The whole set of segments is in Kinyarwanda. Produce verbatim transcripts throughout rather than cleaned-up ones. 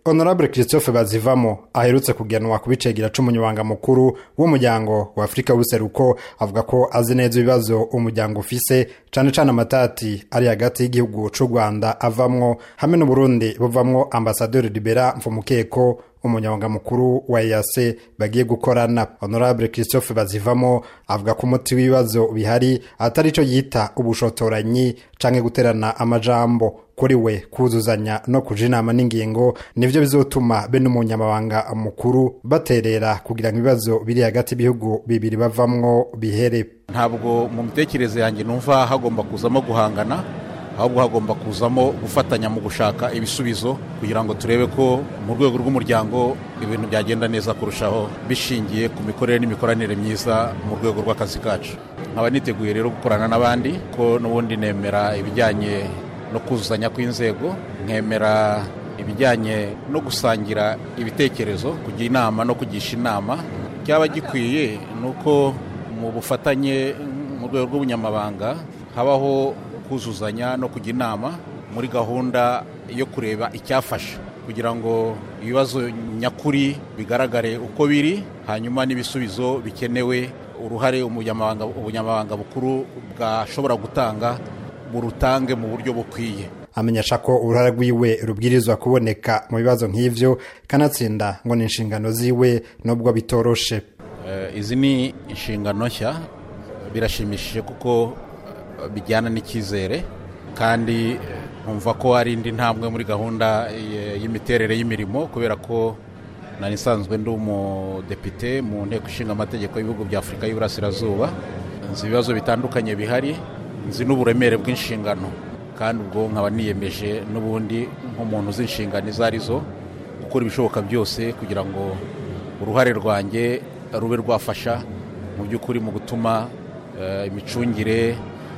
Honorable Christophe Bazivamo aherutse kugenwa kubicegera c'umunyabanga mukuru w'umuryango wa Afrika y'ubuseruko avuga ko azi neza ibibazo umuryango ufise cane cane amatati ari hagati y'igihugu c'u Rwanda avamwo hamwe n'u Burundi buvamwo Ambassadeur Libera Mfumukeko umunyabanga mukuru wa E A C bagiye gukorana. Honorable Christophe Bazivamo avuga ko umuti w'ibibazo bihari atari ico yita ubushotoranyi canke guterana amajambo kuri we kuzuzanya no kuja inama n'ingingo nivyo bizotuma be n'umunyamabanga mukuru baterera kugira ngo ibibazo biri hagati y'ibihugu bibiri bavamwo bihere. Ntabwo mu mitekerereze yanjye numva hagomba kuzamo guhangana, ahubwo hagomba kuzamo gufatanya mu gushaka ibisubizo kugira ngo turebe ko mu rwego rw'umuryango ibintu byagenda neza kurushaho bishingiye ku mikorere n'imikoranire myiza mu rwego rw'akazi kacu. Nkaba niteguye rero gukorana n'abandi ko n'ubundi nemera ibijyanye no kuzuzanya kw'inzego, nkemera ibijyanye no gusangira ibitekerezo, kugira inama no kugisha inama. Cyaba gikwiye nuko mu bufatanye mu rwego rw'ubunyamabanga habaho kuzuzanya no kugira inama muri gahunda yo kureba icyafasha kugira ngo ibibazo nyakuri bigaragare uko biri, hanyuma n'ibisubizo bikenewe uruhare umunyamabanga ubunyamabanga bukuru bwashobora gutanga burutange mu buryo bukwiye. Amenyesha ko uruhare rwiwe rubwirizwa kuboneka mu bibazo nk'ivyo kanatsinda ngo ni inshingano ziwe nubwo bitoroshe. Uh, izi ni inshingano nshya birashimishije kuko bijyana n'icyizere kandi nkumva ko ari indi ntambwe muri gahunda y'imiterere y'imirimo kubera ko nari nsanzwe ndi umudepite mu nteko ishinga amategeko y'ibihugu bya Afrika y'Iburasirazuba. Nzi ibibazo bitandukanye bihari, nzi n'uburemere bw'inshingano kandi ubwo nkaba niyemeje n'ubundi nk'umuntu uzi inshingano izo arizo gukora ibishoboka byose kugira ngo uruhare rwanjye rube rwafasha mu by'ukuri mu gutuma uh, imicungire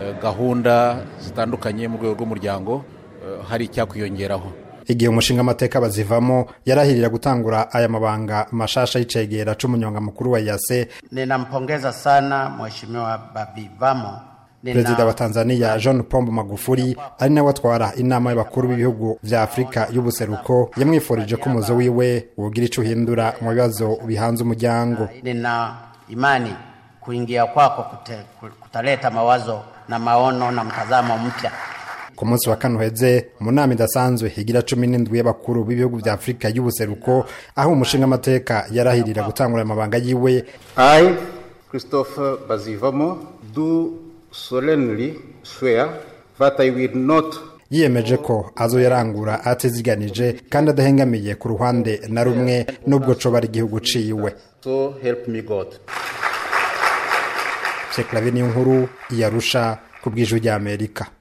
gahunda zitandukanye mu rwego rw'umuryango uh, hari icyakwiyongeraho. Igihe umushinga amateka Bazivamo yarahirira gutangura aya mabanga mashasha y'icegera c'umunyabanga mukuru wa E A C. Ninampongeza sana Mheshimiwa Bazivamo. Perezida wa Tanzania John Pombe Magufuli ari nawe atwara inama y'abakuru b'ibihugu vya Afrika y'ubuseruko yamwifurije ko umuzo wiwe wogira ico uhindura mu bibazo bihanze umuryango. Nina imani kuingia kwako kute, kutaleta mawazo na maono na mtazamo mpya. Ku munsi wa kane uheze mu nama idasanzwe higira cumi n'indwi y'abakuru b'ibihugu vya Afrika y'ubuseruko aho umushinga amateka yarahirira gutangura amabanga yiwe. I, Christophe Bazivamo, do solemnly swear that I will not yiyemeje ko azo yarangura ateziganije kandi adahengamiye ku ruhande na rumwe nubwo coba ari igihugu ciwe. So help me God. Seklavini nkuru yarusha kubw'ijwi rya Amerika.